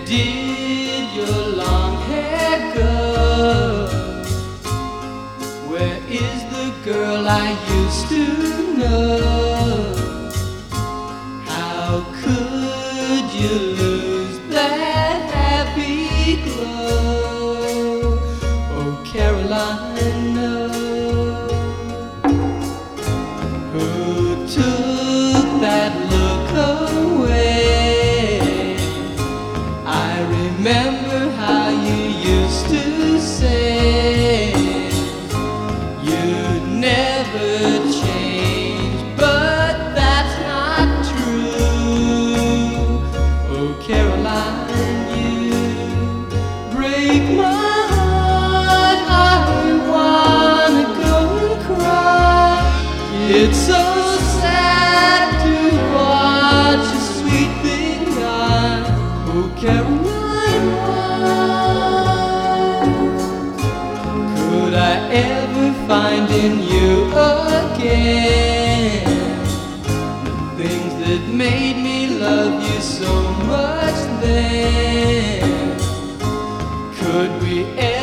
did your long hair go? Where is the girl I used to know? How could you lose that happy glow? Oh, Caroline, no. Who took that look away? I remember how you used to say you'd never change, but that's not true. Oh, Caroline, you break my heart. I wanna go and cry. It's so sad to watch a sweet thing die. Oh, Caroline, why could I ever find in you again the things that made me love you so much then? Could we ever